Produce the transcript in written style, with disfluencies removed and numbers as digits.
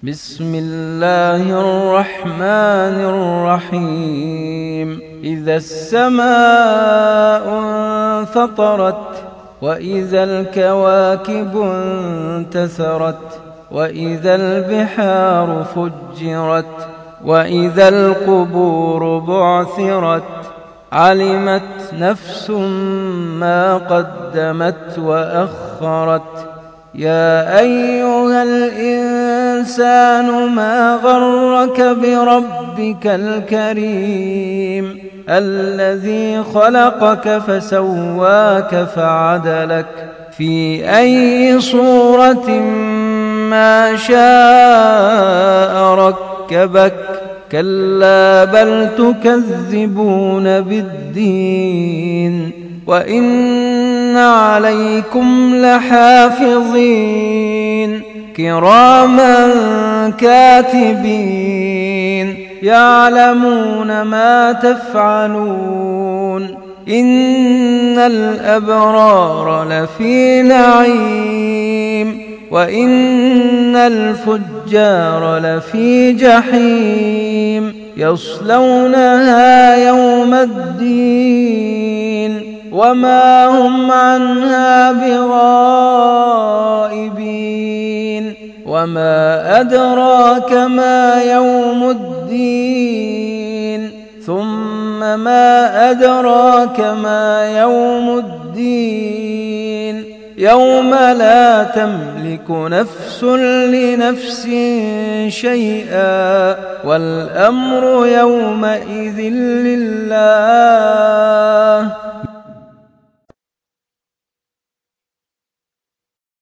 بسم الله الرحمن الرحيم. إذا السماء انفطرت وإذا الكواكب انتثرت وإذا البحار فجرت وإذا القبور بعثرت علمت نفس ما قدمت وأخرت. يا أيها الإنسان ما غرك بربك الكريم الذي خلقك فسواك فعدلك في أي صورة ما شاء ركبك. كلا بل تكذبون بالدين وإن عليكم لحافظين كراما كاتبين يعلمون ما تفعلون. إن الأبرار لفي نعيم وإن الفجار لفي جحيم يصلونها يوم الدين وما هم عنها بغائبين. وما أدراك ما يوم الدين ثم ما أدراك ما يوم الدين يوم لا تملك نفس لنفس شيئا والأمر يومئذ لله.